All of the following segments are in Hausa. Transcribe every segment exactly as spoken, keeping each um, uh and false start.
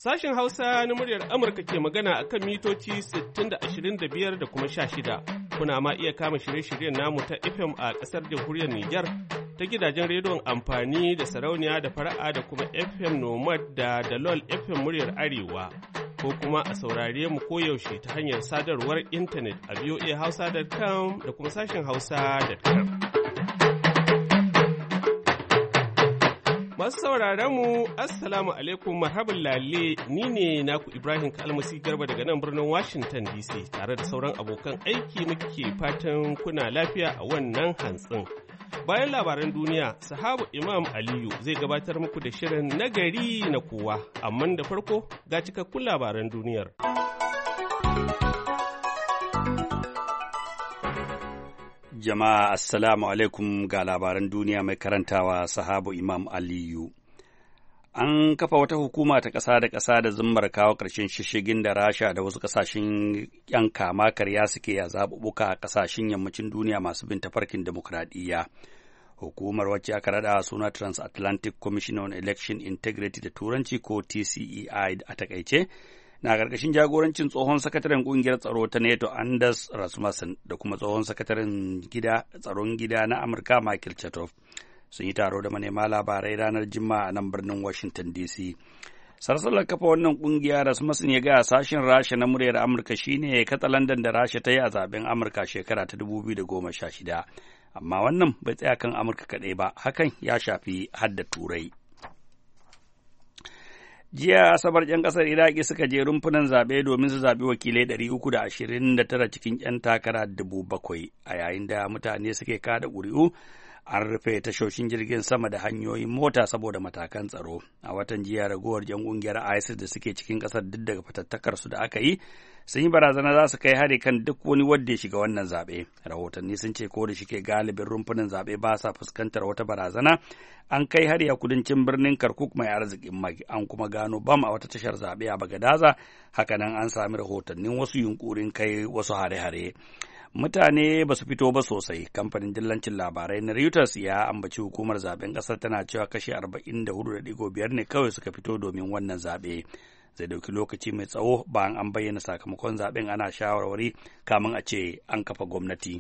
Sashen Hausa na muryar Amurka ke magana a kan mitoci sittin da ashirin da biyar da kuma sha shida. Kuna ma iya kama shirye-shiryen namu ta F M a ƙasar jamhuriyar Nijar ta gidajen rediyon amfani da sarauniya da fara'a da kuma F M Nomad da Dalol F M muryar Arewa. Ko kuma a saurare mu koyaushe ta hanyar sadarwar intanet a v o a hausa dot com da kuma sashen hausa dot com. Masu sauraron mu, Assalamu alaikum, marhaban lalle, ni ne naku Ibrahim Kalmasi Garba daga nan birnin Washington D C tare da sauran abokan aiki muke fatan kuna lafiya a wannan hantsin. Bayan labaran duniya, sahabu Imam Aliyu zai gabatar muku da shirin nagari na kowa, amma da farko ga cikakkun labaran duniyar. Jama'a assalamu alaikum ga labaran duniya mai karantawa sahabu Imam Aliyu. An kafa wata hukuma ta ƙasa da ƙasa da zummar kawo ƙarshen shishigin da Rasha da wasu ƙasashen ‘yan kama karya suke a zaɓuɓɓuka a ƙasashen yammacin duniya masu bin tafarkin demokuraɗiyya. Hukumar wacce aka raɗa suna Transatlantic Commission on Election Integrity da Turanci ko T C E I a takaice, na ƙarƙashin jagorancin tsohon sakataren ƙungiyar tsaro ta NATO Anders Rasmussen da kuma tsohon sakataren gida tsaron gida na Amurka Michael Chertoff sun yi taro da manema labarai ranar Juma'a a nan birnin Washington D C. Sarsalar kafa wannan ƙungiya Rasmussen ya ga sashen Rasha na muryar Amurka shine katsalandan da Rasha ta yi a zaben Amurka shekara ta dubu biyu da goma sha shida. Amma wannan bai tsaya kan Amurka kaɗai ba, hakan ya shafi hadda Turai. Jiya Asabar ‘yan ƙasar Iraki suka je rumfunan zaɓe domin su zaɓi wakilai ɗari uku da ashirin da tara cikin ‘yan takara dubu bakwai, a yayin da mutane suke kada ƙuri'u an rufe tashoshin jirgin sama da hanyoyin mota saboda matakan tsaro. A watan jiya ragowar ‘yan ƙungiyar ISIS da suke cikin ƙasar duk daga fatattakarsu da aka yi sun yi barazana za su kai hari kan duk wani wanda ya shiga wannan zaɓe. Rahotanni sun ce ko da shike galibin rumfunan zaɓe ba sa fuskantar wata barazana, an kai hari a kudancin birnin Kirkuk mai arzikin mai, an kuma gano bam a wata tashar zaɓe a Bagadaza, hakanan an sami rahotannin wasu yunkurin kai wasu hare-hare. Mutane ba su fito ba sosai. Kamfanin dillancin labarai na Reuters ya ambaci hukumar zaɓen ƙasar tana cewa kashi arba'in da hudu da ɗigo biyar ne kawai suka fito domin wannan zaɓe. Zai ɗauki lokaci mai tsawo bayan an bayyana sakamakon zaɓen ana shawarwari kamin a ce an kafa gwamnati.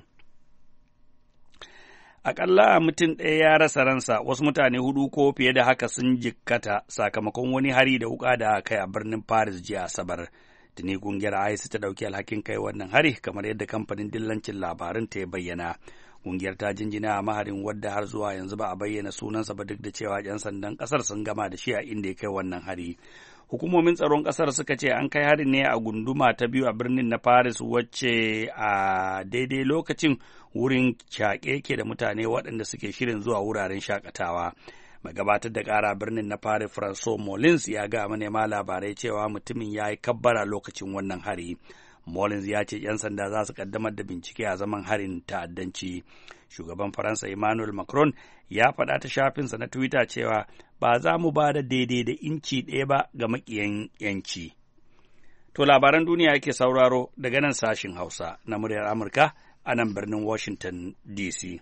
Aƙalla mutum ɗaya ya rasa ransa, wasu mutane hudu ko fiye da haka sun jikkata sakamakon wani hari da wuƙa da kai a birnin Paris jiya Asabar. Tuni ƙungiyar ISIS ta ɗauki alhakin kai wannan hari kamar yadda kamfanin dillancin labarin ta ya bayyana. Ƙungiyar ta jinjina a maharin wadda har zuwa yanzu ba a bayyana sunansa ba duk da cewa ‘yan sandan ƙasar sun gama da shi a inda ya kai wannan hari. Hukumomin tsaron ƙasar suka ce an kai harin ne a gunduma ta biyu a birnin na Paris wacce a daidai lokacin wurin shaƙe ke da mutane waɗanda suke shirin zuwa wuraren shaƙatawa. Mai gabatar da ƙara birnin na Paris François Molins ya ga manema labarai cewa mutumin ya yi kabbara lokacin wannan hari. Molins ya ce ‘yan sanda za su ƙaddamar da bincike a zaman harin ta'addanci. Shugaban Faransa Emmanuel Macron ya faɗa ta shafinsa na Twitter cewa ba za mu ba da daidai da inci ɗaya ba ga maƙiyan ‘yanci. To labaran duniya yake sauraro daga nan sashin Hausa na muryar Amurka a nan birnin Washington D C.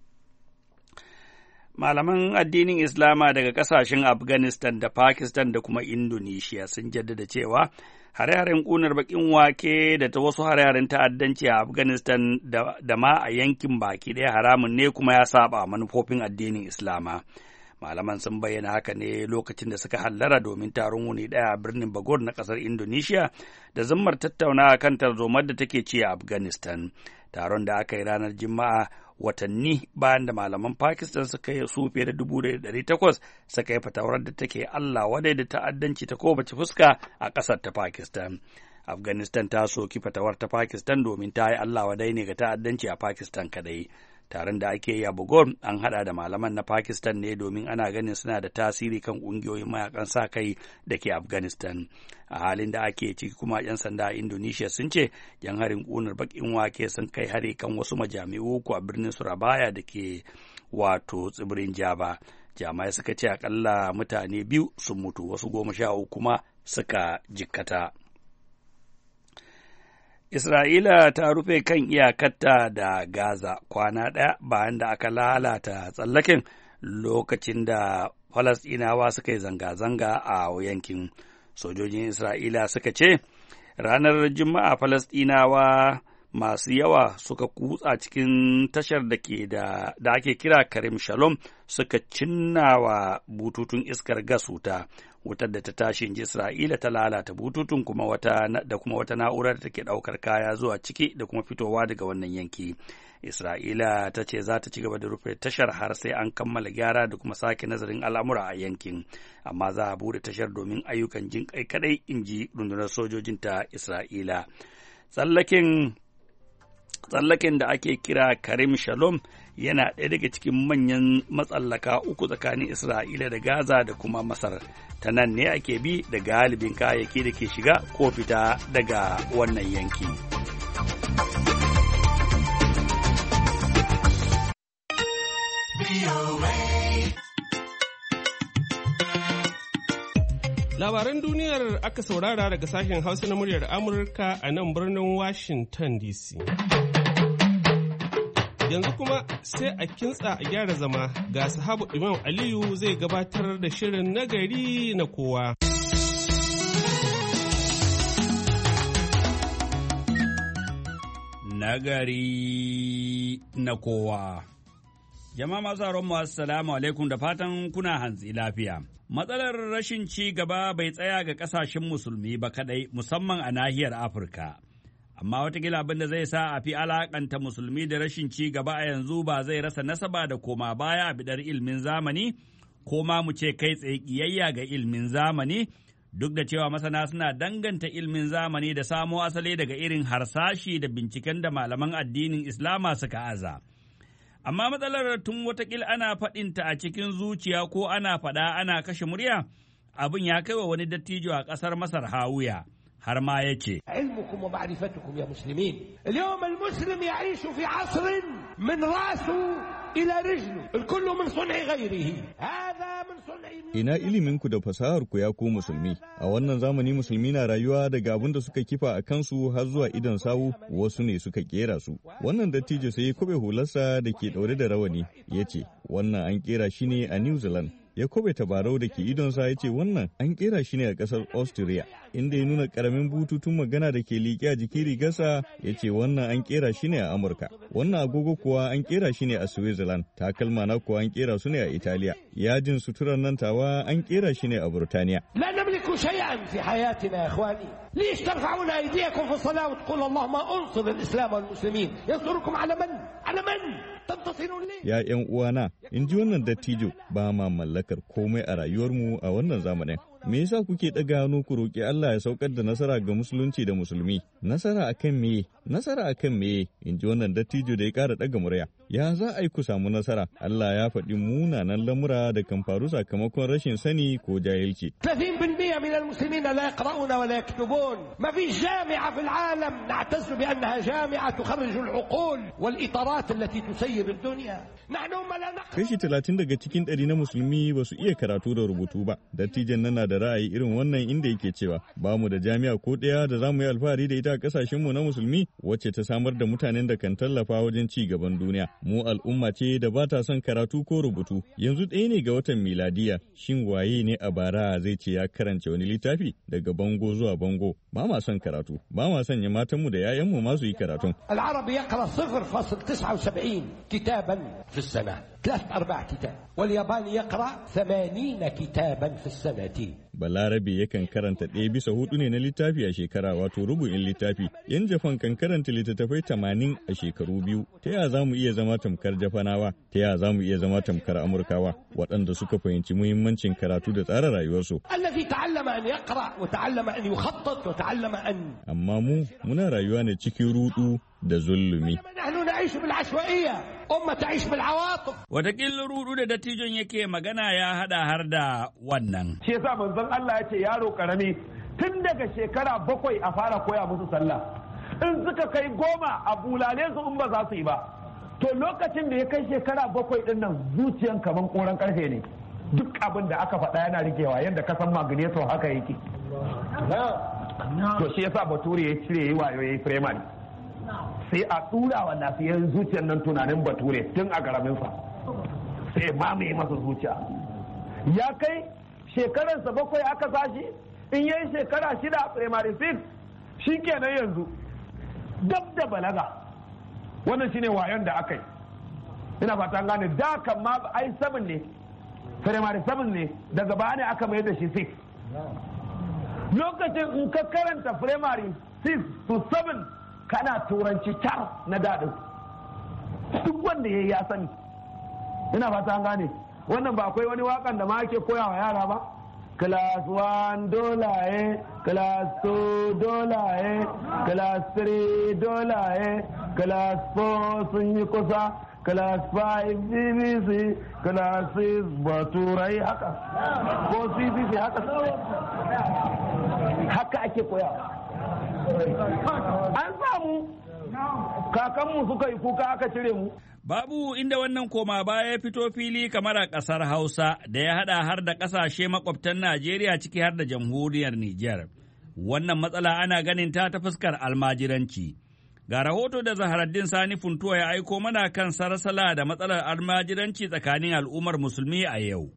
Malaman addinin Islama daga ƙasashen Afghanistan da Pakistan da kuma Indonesia sun jaddada cewa hare-haren ƙunar baƙin wake da ta wasu hare-haren ta'addanci a Afghanistan da, da ma a yankin baki ɗaya haramun ne kuma ya saba manufofin addinin Islama. Malaman sun bayyana haka ne lokacin da suka hallara domin taron wuni ɗaya a birnin Bogor na ƙasar Indonesia da zammar tattaunawa kan tarzomar da take ci a Afghanistan. Taron da aka yi ranar Juma'a watanni bayan da malaman Pakistan suka yi su fiye da dubu da ɗari takwas suka yi fatawar da take Allah wadai da ta'addanci ta kowace fuska a ƙasar ta Pakistan. Afghanistan ta soki fatawar ta Pakistan domin ta yi Allah wadai ne ga ta'addanci a Pakistan kadai. Taron da ake yi a Bogor an haɗa da malaman na Pakistan ne domin ana ganin suna da tasiri kan ƙungiyoyin mayakan sa kai da ke Afghanistan. A halin da ake ciki kuma ‘yan sanda a Indonesia sun ce ‘yan harin ƙunar baƙin wake sun kai hari kan wasu majami'u uku a birnin Surabaya da ke wato tsibirin Java. Jami'ai suka ce akalla mutane biyu sun mutu, wasu goma sha uku kuma suka jikkata. Isra'ila ta rufe kan iyakarta da Gaza kwana ɗaya bayan da aka lalata tsallaken lokacin da Falasɗinawa suka yi zanga-zanga a yankin. Sojojin Isra'ila suka ce ranar Juma'a Falasɗinawa masu yawa suka kutsa cikin tashar da ke da da ake kira Karim Shalom suka cinnawa bututun iskar gas wuta. Wutar da ta tashi inji Isra'ila ta lalata bututun kuma wata da kuma wata na'urar da take ɗaukar kaya zuwa ciki da kuma fitowa daga wannan yanki. Isra'ila ta ce za ta ci gaba da rufe tashar har sai an kammala gyara da kuma sake nazarin al'amura a yankin, amma za a bude tashar domin ayyukan jin kai kadai, inji rundunar sojojin ta Isra'ila. Tsallaken Tsallaken da ake kira Karim Shalom yana ɗaya daga cikin manyan matsallaka uku tsakanin Isra'ila da Gaza da kuma Masar. Ta nan ne ake bi da galibin kayayyaki da ke shiga ko fita daga wannan yanki. Labaran duniyar aka saurara daga sashen Hausa na muryar Amurka a nan birnin Washington D C. Yanzu kuma sai a kintsa a gyara zama ga sahabu Imam Aliyu zai gabatar da shirin nagari na kowa. Nagari na kowa. Jama'a masu haron mu assalamu alaikum da fatan kuna hantsi lafiya. Matsalar rashin ci gaba bai tsaya ga ƙasashen musulmi ba kaɗai, musamman a nahiyar Afirka. Amma watakila abin da zai sa a fi alaƙanta musulmi da rashin ci gaba a yanzu ba zai rasa nasaba da koma baya a bidar ilimin zamani, ko ma mu ce kai tsaye ƙiyayya ga ilimin zamani, duk da cewa masana suna danganta ilimin zamani da samo asali daga irin harsashi da binciken da malaman addinin Islama suka aza. Amma matsalar tun watakila ana faɗinta a cikin zuciya ko ana faɗa ana kashe murya, abin ya kai wa wani dattijo a ƙasar Masar Hawuya, har ma ya ce, علمكم ومعرفتكم يا مسلمين اليوم المسلم يعيش في عصر من رأسه إلى رجله الكل من صنع غيره هذا من صنع. Ina iliminku da fasaharku ya ku musulmi, a wannan zamani musulmi na rayuwa daga abin da suka kifa a kansu har zuwa idon sawu, wasu ne suka kera su. Wannan dattijo sai ya kube hularsa da ke ɗaure da rawani, ya ce, wannan an kera shi ne a New Zealand. Ya kobe tabarau da ke idonsa ya ce wannan an kera shi ne a ƙasar Austria, inda ya nuna ƙaramin bututun magana da ke liƙe a jikin rigarsa ya ce wannan an kera shi ne a Amurka. Wannan agogo kuwa an kera shi ne a Switzerland, takalma na kuwa an kera su ne a Italiya, yajin suturar nan tawa an kera shi ne a Burtaniya. لا نملك شيئا في حياتنا يا إخواني ليش ترفعون أيديكم في الصلاة وتقول اللهم انصر الإسلام والمسلمين ينصركم على من؟ على من؟ Ya ‘yan uwana, in ji wannan dattijo ba ma mallakar komai a rayuwarmu a wannan zamanin. Me yasa kuke ɗaga hannu ku roƙi Allah ya saukar da nasara ga musulunci da musulmi? Nasara akan me? Nasara akan me? In ji wannan dattijo da ya ƙara ɗaga murya. Ya za a yi ku samu nasara? Allah ya faɗi munanan lamura da kan faru sakamakon rashin sani ko jahilci. ثلاثين بالمئة من المسلمين لا يقرؤون ولا يكتبون ما في جامعة في العالم نعتز بأنها جامعة تخرج العقول والإطارات التي تسير الدنيا نحن ما لا نقرأ. Kashi talatin daga cikin ɗari na musulmi ba su iya karatu da rubutu ba. Dattijan nan na da ra'ayi irin wannan inda yake cewa ba mu da jami'a ko ɗaya da za mu yi alfahari da ita a ƙasashenmu na musulmi wacce ta samar da mutanen da kan tallafa wajen ci gaban duniya. Mu al'umma ce da ba ta son karatu ko rubutu. Yanzu ɗaya ne ga watan miladiya. Shin waye ne a bara zai ce ya karance wani littafi daga bango zuwa bango? Ba ma son karatu. Ba ma sanya matanmu da 'ya'yanmu ma su yi karatun. العربي يقرأ صفر فاصل تسعة وسبعين كتابا في السنة ثلاث أرباع كتاب والياباني يقرأ ثمانين كتابا في السنة. Balarabe yakan karanta ɗaya bisa hudu ne na littafi a shekara wato rubu'in littafi. Yan Jafan kan karanta littattafai tamanin a shekaru biyu. Ta yaya za mu iya zama tamkar Jafanawa? Ta yaya za mu iya zama tamkar Amurkawa waɗanda suka fahimci muhimmancin karatu da tsara rayuwarsu? الذي تعلم أن يقرأ وتعلم أن يخطط وتعلم أن. Amma mu muna rayuwa ne cikin ruɗu da zulumi. نحن نعيش بالعشوائية أمة تعيش بالعواطف. Wataƙila rudu da dattijon yake magana ya haɗa har da wannan. Shi yasa manzon Allah ya ce yaro karami tun daga shekara bakwai a fara koya musu sallah. In suka kai goma a bulale su in ba za su yi ba. To lokacin da ya kai shekara bakwai ɗin nan zuciyan kaman koran karfe ne. Duk abin da aka faɗa yana rikewa yadda ka san magneto haka yake. To shi yasa bature ya cire yi wayo ya yi firamare. Sai a tura wa lafiyar zuciyar nan tunanin bature tun a karaminsa sai mamaye masa zuciya ya kai shekararsa bakwai aka sashi in yayi shekara shida a primary six shi kenan yanzu dab da balaga. Wannan shine wayon da aka yi. Ina fata gane da kan ma ai seven ne, primary seven ne, daga baya ne aka mai da shi six. Lokacin in ka karanta primary six to seven kana turanci tar na daɗin. Duk wanda ya yi ya sani. Ina fata gane wannan ba akwai wani wakan da ma ake koyawa yara ba. Class one dolaye, class two dolaye, class three dolaye, class four sun yi kusa, class five B B C, class six baturai haka, ko C B C haka. Haka ake koyawa. An samu kakanmu suka yi kuka aka cire mu. Babu inda wannan koma baya ya fito fili kamar a ƙasar Hausa da ya haɗa har da ƙasashe makwabtan Najeriya ciki har da jamhuriyar Nijar. Wannan matsala ana ganin ta ta fuskar almajiranci. Ga rahoto da Zaharaddin Sani Funtuwa ya aiko mana kan sarasala da matsalar almajiranci tsakanin al'ummar musulmi a yau.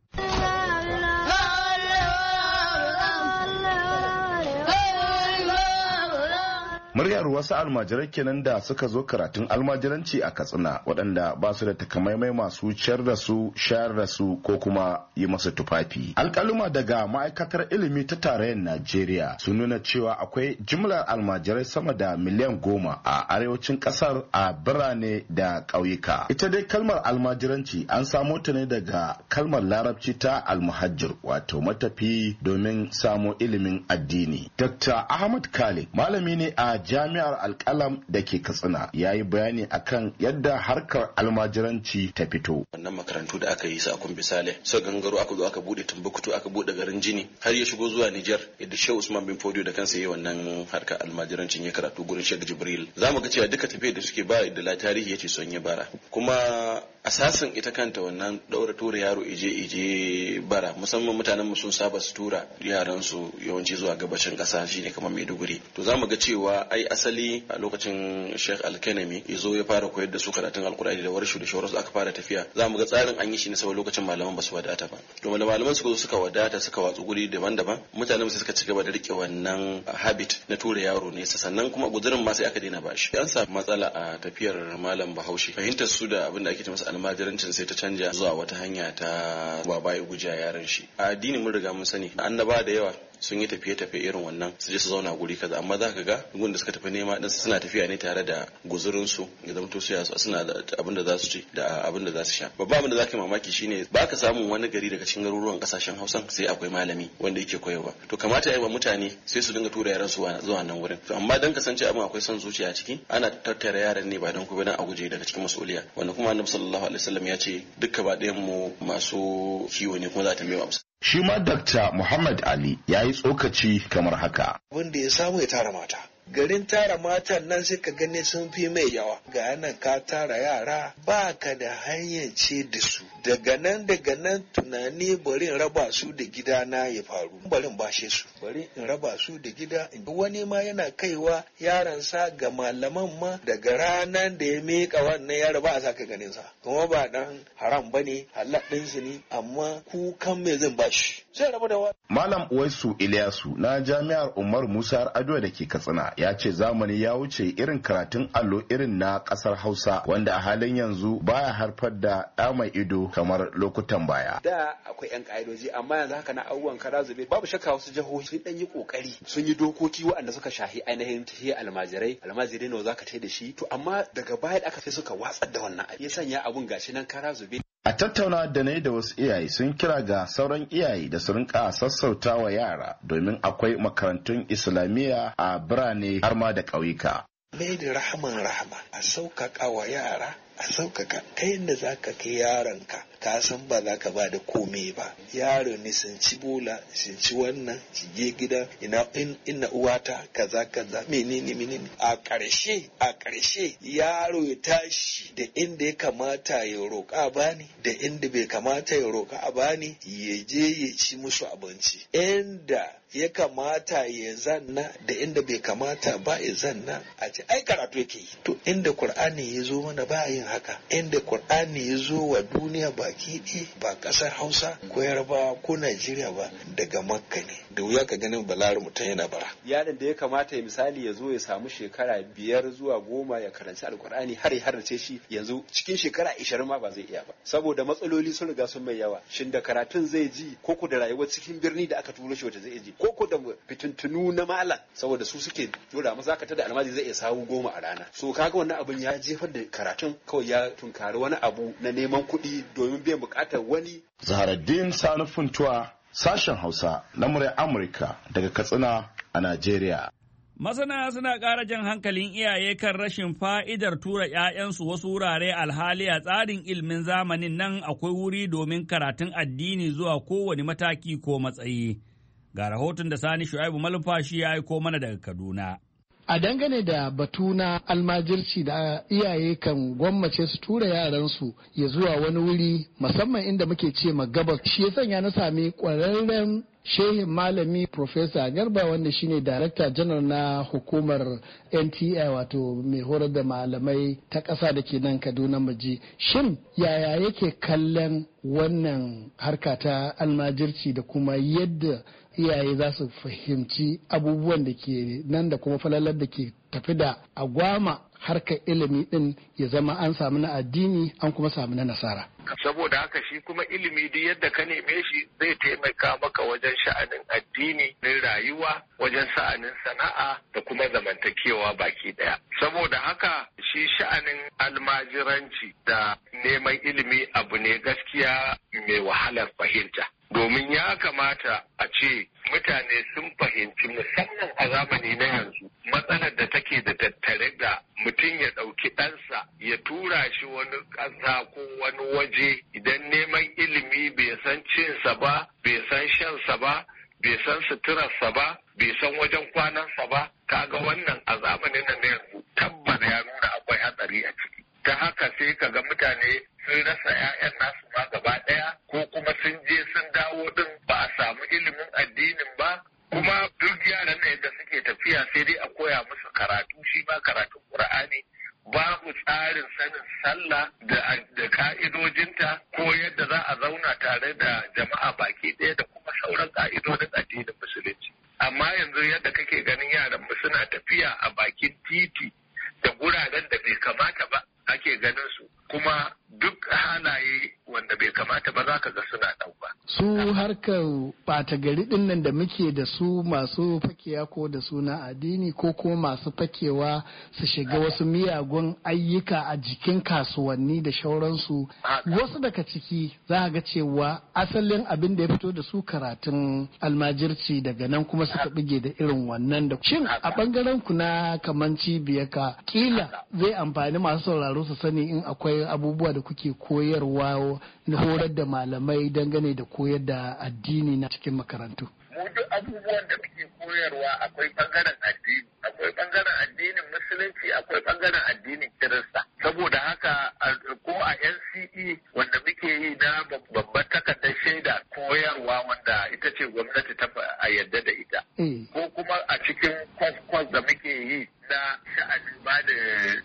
Muryar wasu almajirai kenan da suka zo karatun almajiranci a Katsina waɗanda ba su da takamaimai masu ciyar da su, shayar da su ko kuma yi masu tufafi. Alƙaluma daga ma'aikatar ilimi ta tarayyar Najeriya sun nuna cewa akwai jimlar almajirai sama da miliyan goma a arewacin ƙasar a birane da ƙauyuka. Ita dai kalmar almajiranci an samo ta ne daga kalmar larabci ta almuhajjir wato matafi domin samo ilimin addini. Dokta Ahmad Khalid malami ne a jami'ar alkalam da ke Katsina ya yi bayani akan yadda harkar almajiranci ta fito. Wannan makarantu da aka yi su a Kumbisale, sai gangaro aka zo aka bude Timbuktu, aka bude garin Jini, har ya shigo zuwa Nijar, yadda Shehu Usman bin Fodio da kansa yi wannan harkar almajirancin ya karatu gurin Sheikh Jibril. Za mu ga cewa duka tafiyar da suke ba da la tarihi yace son ya bara. Kuma asasin ita kanta wannan daura tura yaro ije ije bara, musamman mutanen mu sun saba su tura yaran su yawanci zuwa gabashin kasa shine kamar Maiduguri. To za mu ga cewa ai asali a lokacin Sheikh Al-Kanami ya zo ya fara koyar da su karatun Alkur'ani da warshu da shawararsu aka fara tafiya. Za mu ga tsarin an yi shi ne saboda lokacin malaman ba su wadata ba. To wanda malaman suka zo suka wadata suka watsu guri daban-daban, mutanen sai suka ci gaba da rike wannan habit na tura yaro ne, sannan kuma gudurin ma sai aka daina bashi. An samu matsala a tafiyar malam Bahaushe. Fahimtar su da abin da ake ce masa almajirancin sai ta canja zuwa wata hanya ta baba ya guja yaran shi. A addini mun riga mun sani annaba da yawa sun yi tafiye-tafiye irin wannan su je su zauna guri kaza, amma za ka ga gun da suka tafi nema din suna tafiya ne tare da guzurin su ya zama to su suna da abin da za su ci da abin da za su sha. Babban abin da za ka mamaki shine ba ka samun wani gari daga cikin garuruwan kasashen Hausa sai akwai malami wanda yake koyarwa. To kamata ya yi wa mutane sai su dinga tura yaran su zuwa nan wurin. To amma dan kasance abin akwai son zuciya a ciki, ana tattara yaran ne ba don kuma dan a guje daga cikin masuliya. Wanda kuma Annabi sallallahu alaihi wasallam ya ce dukka ba ɗayan mu masu kiwo ne kuma za ta mewa. Shi ma Dakta Muhammad Ali ya yi tsokaci kamar haka. Wanda ya samu ya tara mata. Garin tara matan nan sai ka gani sun fi mai yawa. Ga nan ka tara yara ba ka da hanyar ce da su. Daga nan daga nan tunani bari in raba su da gida na ya faru. Bari in bashe su. Bari in raba su da gida. Wani ma yana kaiwa yaransa ga malaman ma daga ranar da ya miƙa wannan yaro ba a saka ganin sa. Kuma ba dan haram bane, halal din su ne, amma kukan me zan bashi. Sai rabu da wani. Malam Uwaisu Ilyasu na Jami'ar Umar Musa Ado da ke Katsina ya ce zamani ya wuce irin karatun allo irin na kasar Hausa wanda a halin yanzu baya harfar da ɗa mai ido kamar lokutan baya. Da akwai yan ka'idoji amma yanzu haka na abubuwan kara zube, babu shakka wasu jihohi sun dan yi kokari sun yi dokoki waɗanda suka shahi ainihin tahiyar almajirai almajirai nawa zaka tai da shi, to amma daga baya da aka sai suka watsar da wannan abu ya sanya abun gashi nan kara zube. A tattauna da na yi da wasu iyaye sun kira ga sauran iyaye da su rinka sassauta wa yara domin akwai makarantun Islamiyya a birane har ma da ƙauyuka. Mai da rahaman rahama a sauƙaƙa wa yara, a sauƙaƙa kai da za ka kai yaronka ka san ba za ka ba da komai ba. Yaro ne sun ci bola, sun ci wannan, ki je gida ina ina uwata kaza kaza menene menene. A ƙarshe a ƙarshe yaro ya tashi da inda ya kamata ya roƙa bani da inda bai kamata ya roƙa a bani, ya je ya ci musu abinci. Inda ya kamata ya zanna da inda bai kamata ba ya zanna a ce ai karatu yake yi. To inda Qur'ani ya zo mana ba yin haka, inda Qur'ani ya zo wa duniya baki ɗaya ba ƙasar Hausa ko Yarbawa ko Najeriya ba daga Makka ne. da wuya ka ganin balar mutum yana bara. Yaron da ya kamata ya misali ya zo ya samu shekara biyar zuwa goma ya karanci alkur'ani har ya harrace shi yanzu cikin shekara ishirin ma ba zai iya ba saboda matsaloli sun riga sun mai yawa. Shin da karatun zai ji koko da rayuwar cikin birni da aka turo shi wata zai ji koko da fitintunu na malam saboda su suke dora masa ka tada almaji zai iya samu goma a rana. So kaga wannan abin ya jefar da karatun kawai ya tunkari wani abu na neman kuɗi domin biyan bukatar wani. Zaharaddin Sani Funtuwa, sashen Hausa na muryar Amurka daga Katsina a Najeriya. Masana suna ƙara jan hankalin iyaye kan rashin fa'idar tura ‘ya'yansu wasu wurare alhali a tsarin ilimin zamanin nan akwai wuri domin karatun addini zuwa kowane mataki ko matsayi. Ga rahoton da Sani Shu'aibu Malumfashi ya aiko mana daga Kaduna. A dangane da batu na almajirci da iyaye kan gwammace su tura yaransu ya zuwa wani wuri musamman inda muke ce ma gabas, shi ya sanya na sami ƙwararren shehin malami Profesa Garba wanda shine Darakta Janar na hukumar N T I wato mai horar da malamai ta ƙasa da ke nan Kaduna Maji. Shin yaya yake kallon wannan harka ta almajirci da kuma yadda iyaye za su fahimci abubuwan da ke nan da kuma falalar da ke tafi da agwama harkar ilimi din ya zama an samu na addini an kuma samu na nasara. Saboda haka shi kuma ilimi duk yadda ka neme shi zai taimaka maka wajen sha'anin addini na rayuwa, wajen sha'anin sana'a da kuma zamantakewa baki daya. Saboda haka shi sha'anin almajiranci da neman ilimi abu ne gaskiya mai wahalar fahimta. Domin ya kamata a ce mutane sun fahimci musamman a zamani na yanzu matsalar da take da tattare da mutum ya ɗauki ɗansa ya tura shi wani ƙasa ko wani waje idan neman ilimi bai san cinsa ba, bai san shansa ba, bai san suturarsa ba, bai san wajen kwanansa ba, kaga wannan a zamanin nan na yanzu tabbata ya nuna akwai hatsari a ciki. Ta haka sai kaga mutane sun rasa 'ya'yan nasu ma gaba ɗaya ko kuma sun je sun dawo din ba a samu ilimin addinin ba, kuma duk yaran nan yadda suke tafiya sai dai a koya musu karatu, shi ma karatun Qur'ani, babu tsarin sanin sallah da da ka'idojinta ko yadda za a zauna tare da jama'a baki ɗaya da kuma sauran ka'idodin addinin musulunci. Amma yanzu yadda kake ganin yaran mu suna tafiya a bakin titi da guraren da bai kamata ba ake ganin su, kuma duk halaye wanda bai kamata ba za ka ga suna ɗauka. Su harkar ɓata gari ɗin nan da muke da su masu fakewa ko da suna addini ko kuma masu fakewa su shiga wasu miyagun ayyuka a jikin kasuwanni da shauransu. Wasu daga ciki za ga cewa asalin abin da ya fito da su karatun almajirci daga nan kuma suka bige da irin wannan da shin a bangaren ku na kaman cibiyar ka kila zai amfani masu sauraro su sani in akwai abubuwa da kuke koyarwa na horar da malamai dangane da koyar da addini na cikin makarantu. Mu duk abubuwan da muke koyarwa akwai bangaren addini, akwai bangaren addinin musulunci, akwai bangaren addinin kirista. Saboda haka ko a N C E wanda muke yi na babbar takardar shaida koyarwa wanda ita ce gwamnati ta a yadda da ita. Ko kuma a cikin kwas-kwas da muke yi na sha'anin ba da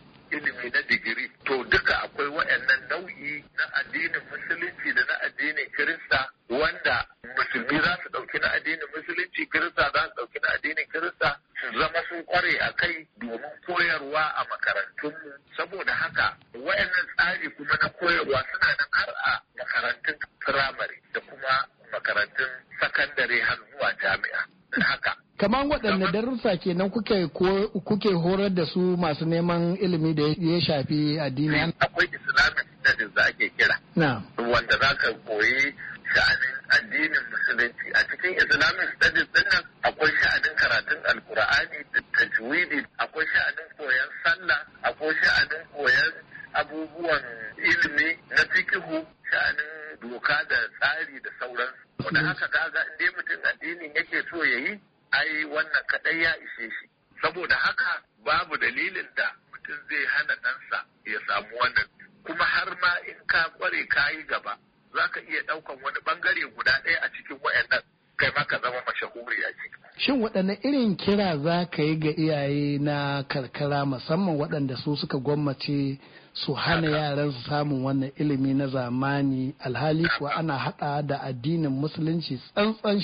ilimi na digiri, to duka akwai waɗannan nau'i na addinin musulunci da na addinin kirista wanda musulmi za su ɗauki na addinin musulunci, kirista za su ɗauki na addinin kirista su zama sun kware a kai domin koyarwa a makarantunmu. Saboda haka waɗannan tsari kuma na koyarwa suna nan har a makarantun firamare da kuma makarantun sakandare har zuwa jami'a. Haka. Kamar waɗanne darussa kenan kuke kuke horar da su masu neman ilimi da ya shafi addini? Akwai Islamic studies da ake kira. Na. Wanda za ka koyi sha'anin addinin musulunci. A cikin Islamic studies din nan akwai sha'anin karatun Alkur'ani da tajwidi, akwai sha'anin koyon sallah, akwai sha'anin koyon abubuwan ilimi na fikihu, sha'anin doka da tsari da sauransu. Wanda haka kaga in dai mutum addinin yake so ya yi, ai wannan kaɗai ya ishe shi. Saboda haka babu dalilin da mutum zai hana ɗansa ya samu wannan. Kuma har ma in ka kware ka yi gaba, za ka iya ɗaukan wani ɓangare guda ɗaya a cikin wayannan kai ma ka zama mashahuri a ciki. Shin waɗanne irin kira za ka yi ga iyaye na karkara musamman waɗanda su suka gwammace su hana yaran su samun wannan ilimi na zamani alhali kuwa ana haɗa da addinin musulunci tsantsan shi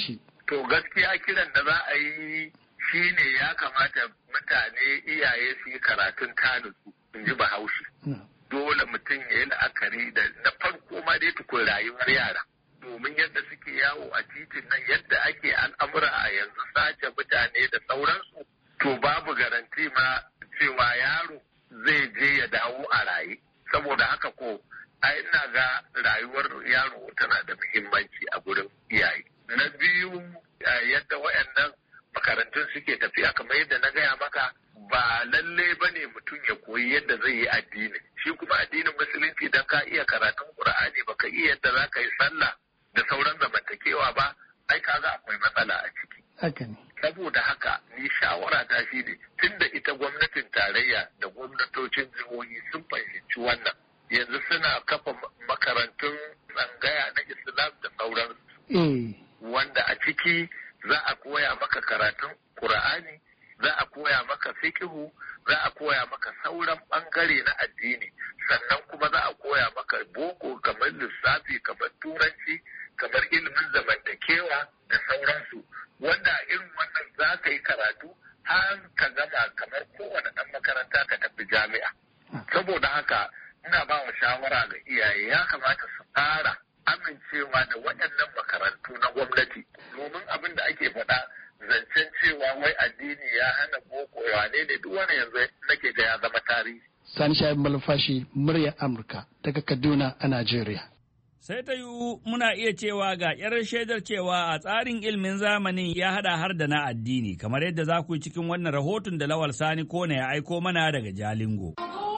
To gaskiya kiran da za a yi shi ne ya kamata mutane iyaye su yi karatun tanusu in ji Bahaushe. Dole mutum ya yi la'akari da na farko ma dai tukun rayuwar yara. Domin yadda suke yawo a titin nan yadda ake al'amura a yanzu sace mutane da sauransu to babu garanti ma cewa yaro zai je ya dawo a raye. Saboda haka ko ai ina ga rayuwar yaro tana da muhimmanci a gurin iyaye. Na biyu yadda wayannan makarantun suke tafiya kamar yadda na gaya maka ba lalle ba ne mutum ya koyi yadda zai yi addini. Shi kuma addinin musulunci dan ka iya karatun Qur'ani baka iya yadda za ka yi sallah da sauran zamantakewa ba ai kaga akwai matsala a ciki. Haka ne. Saboda haka ni shawara ta shi ne tunda ita gwamnatin tarayya da gwamnatocin jihohi sun fahimci wannan yanzu suna kafa makarantun tsangaya na Islam da sauransu. Wanda a ciki za a koya maka karatun Qur'ani, za a koya maka fiqhu, za a koya maka sauran bangare na addini, sannan kuma za a koya maka boko kamar lissafi, kamar turanci, kamar ilimin zamantakewa da sauransu. Wanda a irin wannan za ka yi karatu har ka gama kamar kowane ɗan makaranta ka tafi jami'a. Saboda haka ina ba wa shawara ga iyaye ya kamata su fara amincewa da waɗannan makarantu na gwamnati domin abin da ake faɗa zancen cewa wai addini ya hana boko wane ne duk wani yanzu nake ga ya zama tarihi. Sani Shaibu Malumfashi, muryar Amurka daga Kaduna a Najeriya. Sai ta yiwu muna iya cewa ga ‘yar shaidar cewa a tsarin ilimin zamanin ya haɗa har da na addini kamar yadda za ku yi cikin wannan rahoton da Lawal Sani Kona ya aiko mana daga Jalingo.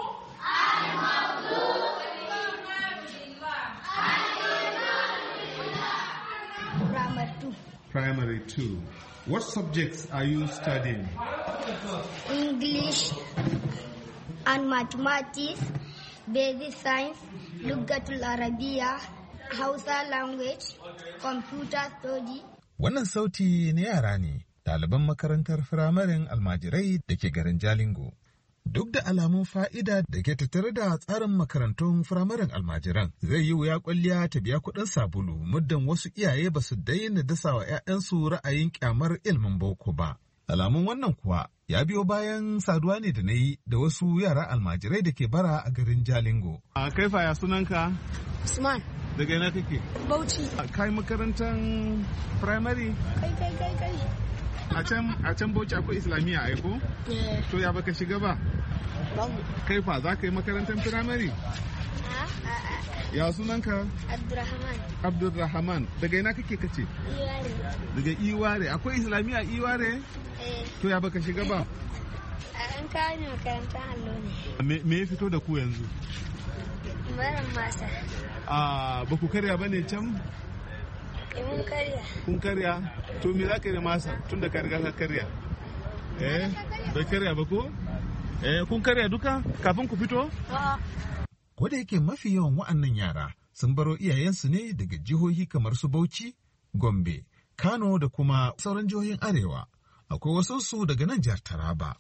Primary two. What subjects are you studying? English and mathematics, basic science, Lugatul Arabiya, Hausa language, computer study. Wannan sauti na yara ne, ɗaliban makarantar firamarin almajirai da ke garin Jalingo. Duk da alamun fa'ida da ke tattare da tsarin makarantun firamaren almajiran, zai yi wuya kwalliya ta biya kuɗin sabulu muddin wasu iyaye ba su daina dasa wa ‘ya'yansu ra'ayin kyamar ilimin boko ba. Alamun wannan kuwa ya biyo bayan saduwa ne da na yi da wasu yara almajirai da ke bara a garin Jalingo. A kai fa ya sunanka? Usman. Daga ina kake? Bauchi. Kai makarantar firamare? Kai kai kai kai. A can a can Bauchi akwai Islamiyya ai ko? Eh. To ya baka shiga ba? Babu. Kai fa za ka yi makarantar firamare? Ya sunanka? Abdurrahman. Abdurrahman. Daga ina kake kace? Iware. Daga Iware. Akwai Islamiyya Iware? Eh. To ya baka shiga ba? An kawo ni makarantar allo ne. Me ya fito da ku yanzu? Barin masa. Ah, ba ku karya bane can? Mun karya. Kun karya? To me za ka yi da masa tun da ka riga ka karya? Eh, bai karya ba ko? Eh, kun karya duka kafin ku fito? A'a. Ko da yake mafi yawan wa'annan yara sun baro iyayensu ne daga jihohi kamar su Bauchi, Gombe, Kano da kuma sauran jihohin Arewa. Akwai wasu su daga nan jihar Taraba.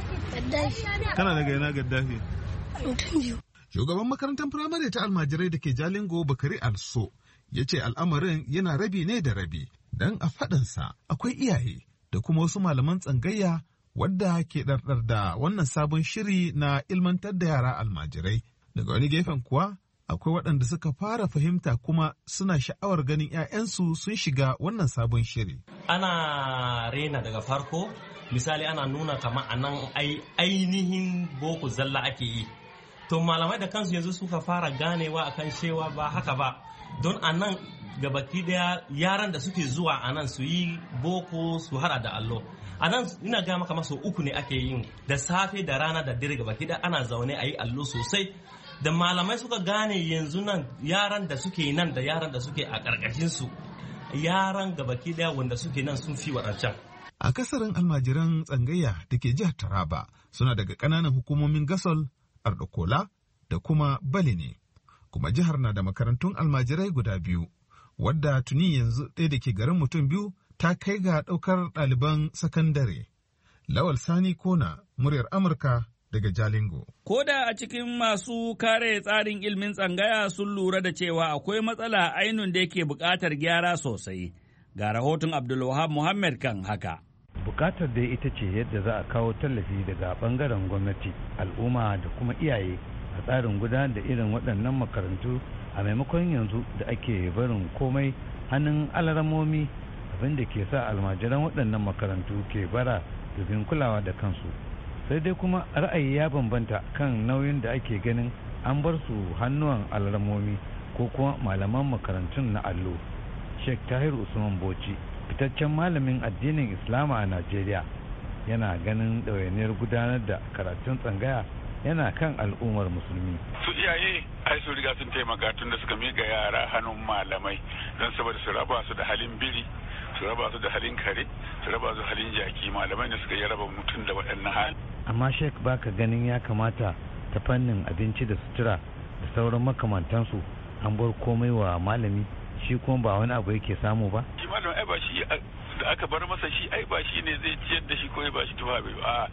Kana daga ina Gaddafi? Shugaban makarantar firamare ta almajirai da ke Jalingo Bakari Also ya ce al'amarin yana rabi ne da rabi, don a faɗinsa akwai iyaye da kuma wasu malaman tsangayya wadda ke ɗarɗar da wannan sabon shiri na ilmantar da yara almajirai. Daga wani gefen kuwa akwai waɗanda suka fara fahimta kuma suna sha'awar ganin 'ya'yansu sun shiga wannan sabon shiri. Ana rena daga farko, misali ana nuna kamar a nan ainihin boko zalla ake yi. To malamai da kansu yanzu suka fara ganewa akan cewa ba haka ba. Don a nan gabaki daya yaran da suke zuwa a nan su yi boko su hada da allo. A nan ina gaya maka maso uku ne ake yin da safe da rana da dare gabaki daya ana zaune a yi allo sosai. Da malamai suka gane yanzu nan yaran da suke nan da yaran da suke a ƙarƙashin su yaran gabaki daya wanda suke nan sun fi waɗancan. Akasarin almajiran tsangayya da ke jihar Taraba suna daga ƙananan hukumomin Gasol, Ardokola da kuma Bali ne. Kuma jihar na da makarantun almajirai guda biyu, wadda tuni yanzu ɗaya da ke garin mutum biyu ta kai ga ɗaukar ɗaliban sakandare. Lawal Sani Kona, muryar Amurka daga Jalingo. Ko da a cikin masu kare tsarin ilimin tsangaya sun lura da cewa akwai matsala ainun da yake buƙatar gyara sosai. Ga rahoton Abdulwahab Muhammad kan haka. Bukatar dai ita ce yadda za a kawo tallafi daga bangaren gwamnati, al'umma da kuma iyaye a tsarin gudanar da irin waɗannan makarantu a maimakon yanzu da ake barin komai hannun alaramomi, abin da ke sa almajiran waɗannan makarantu ke bara domin kulawa da kansu. Sai dai kuma ra'ayi ya bambanta kan nauyin da ake ganin an bar su hannuwan alaramomi ko kuma malaman makarantun na allo. Sheikh Tahir Usman Bauchi, fitaccen malamin addinin Islama a Najeriya, yana ganin ɗawainiyar gudanar da karatun tsangaya yana kan al'ummar musulmi. Su iyaye ai su riga sun taimaka tun da suka miƙa yara hannun malamai don saboda su raba su da halin biri, su raba su da halin kare, su raba su halin jaki. Malamai ne suka yi raba mutum da waɗannan hali. Amma Sheikh, baka ganin ya kamata ta fannin abinci da sutura da sauran makamantansu an bar komai wa malami, shi kuma ba wani abu yake samu ba? Shi malam ai ba shi da aka bar masa shi ai ba shi ne zai ciyar da shi ko ba shi tufa bai a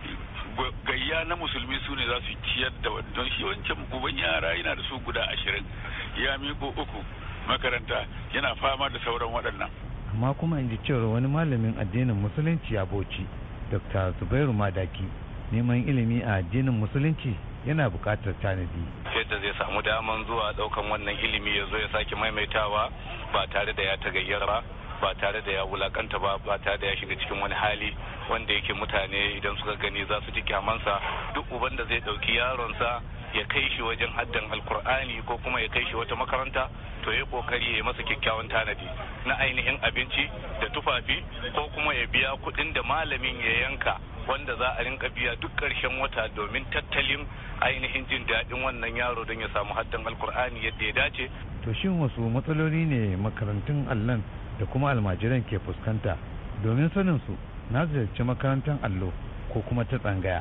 gayya na musulmi su ne za su ciyar da don shi wancan uban yara yana da su guda ashirin ya miko uku makaranta yana fama da sauran waɗannan. Amma kuma in ji cewa wani malamin addinin musulunci a Bauchi, Dokta Zubairu Madaki, neman ilimi a addinin musulunci yana buƙatar tanadi. Yadda zai samu daman zuwa ɗaukan wannan ilimi ya zo ya sake maimaitawa ba tare da ya tagayyara ba tare da ya wulakanta ba ba tare da ya shiga cikin wani hali wanda yake mutane idan suka gani za su ji kyamansa. Duk uban da zai ɗauki yaronsa ya kai shi wajen haddan alkur'ani ko kuma ya kai shi wata makaranta to ya kokari ya yi masa kyakkyawan tanadi na ainihin abinci da tufafi ko kuma ya biya kuɗin da malamin ya yanka wanda za a rinka biya duk ƙarshen wata domin tattalin ainihin jin daɗin wannan yaro don ya samu haddan alkur'ani yadda ya dace. To shin wasu matsaloli ne makarantun allon da kuma almajiran ke fuskanta? Domin sanin su na ziyarci makarantar allo ko kuma ta tsangaya.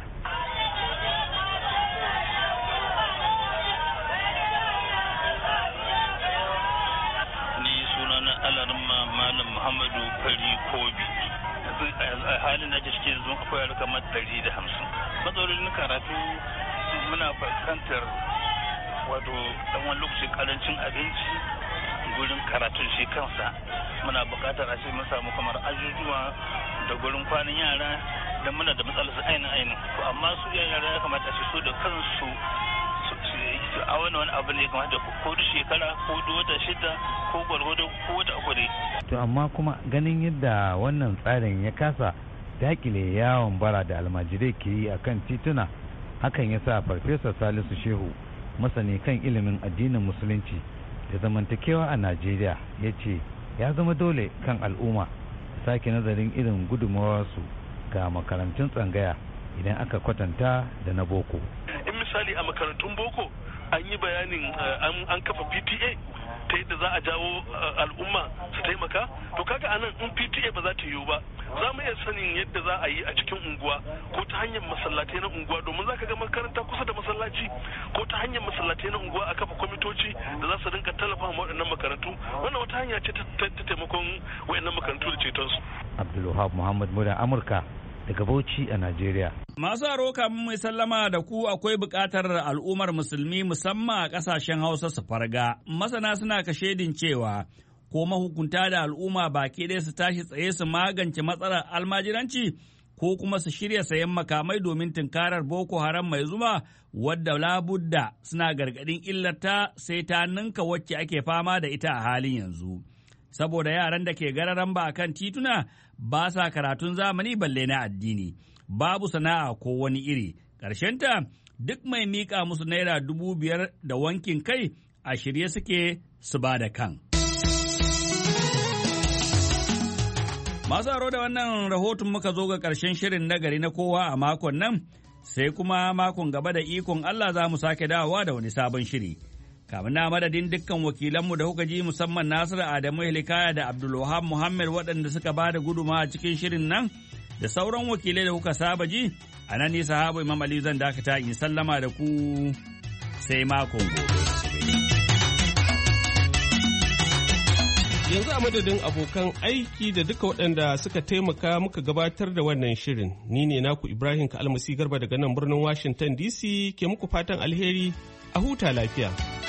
Ni sunana Alarma Malam Muhammadu Fari Kobi. A halin da cikin yanzu akwai yara kamar ɗari da hamsin. Matsalolin karatu muna fuskantar wato dan wani lokaci karancin abinci, gurin karatun shi kansa muna buƙatar a ce mun samu kamar ajujuwa da gurin kwanan yara da muna da matsalar ainihin ainihin. Amma su yara ya kamata a ce su da kansu a wani wani abu ne kamata ko duk shekara ko duk wata shida ko gwargwado ko wata uku dai. To amma kuma ganin yadda wannan tsarin ya kasa dakile yawon bara da almajirai ke yi a kan tituna, hakan ya sa Farfesa Salisu Shehu, masani kan ilimin addinin musulunci da zamantakewa a Najeriya, ya ce ya zama dole kan al'umma sake nazarin irin gudunmawarsu ga makarantun tsangaya idan aka kwatanta da na boko. In misali a makarantun boko an yi bayanin an kafa P T A ta yadda za a jawo al'umma su taimaka, to kaga anan in P T A ba za ta yiwu ba, za mu iya sanin yadda za a yi a cikin unguwa ko ta hanyar masallatai na unguwa, domin za ka ga makaranta kusa da masallaci, ko ta hanyar masallatai na unguwa a kafa kwamitoci da za su rinka tallafa ma waɗannan makarantu. Wannan wata hanya ce ta taimakon waɗannan makarantu da cetonsu. Abdulwahab Muhammad Muda, Amurka, daga Bauchi a Najeriya. Masu aro kamun mai sallama da ku, akwai buƙatar al'ummar musulmi musamman a ƙasashen Hausa su farga. Masana suna kashedin cewa ko mahukunta da al'umma baki ɗaya su tashi tsaye su magance matsalar almajiranci ko kuma su shirya sayan makamai domin tunkarar Boko Haram mai zuma, wadda labudda suna gargaɗin illarta sai ta ninka wacce ake fama da ita a halin yanzu. Saboda yaran da ke gararan ba kan tituna ba sa karatun zamani balle na addini, babu sana'a ko wani iri, ƙarshenta duk mai miƙa musu naira dubu biyar da wankin kai a shirye suke su ba da kan. Masu aro da wannan rahoton muka zo ga ƙarshen shirin nagari na kowa a makon nan, sai kuma makon gaba da ikon Allah za mu sake dawowa da wani sabon shiri. Kamun na madadin dukkan wakilanmu da kuka ji, musamman Nasiru Adamu Hilikaya da Abdulwahab Muhammad waɗanda suka ba da guduma a cikin shirin nan, da sauran wakilai da kuka saba ji, a nan ne sahabu Imam Ali zan dakata in sallama da ku sai makon gobe. Yanzu a madadin abokan aiki da duka waɗanda suka taimaka muka gabatar da wannan shirin, ni ne naku Ibrahim Kalmasi Garba daga nan birnin Washington D C ke muku fatan alheri, a huta lafiya.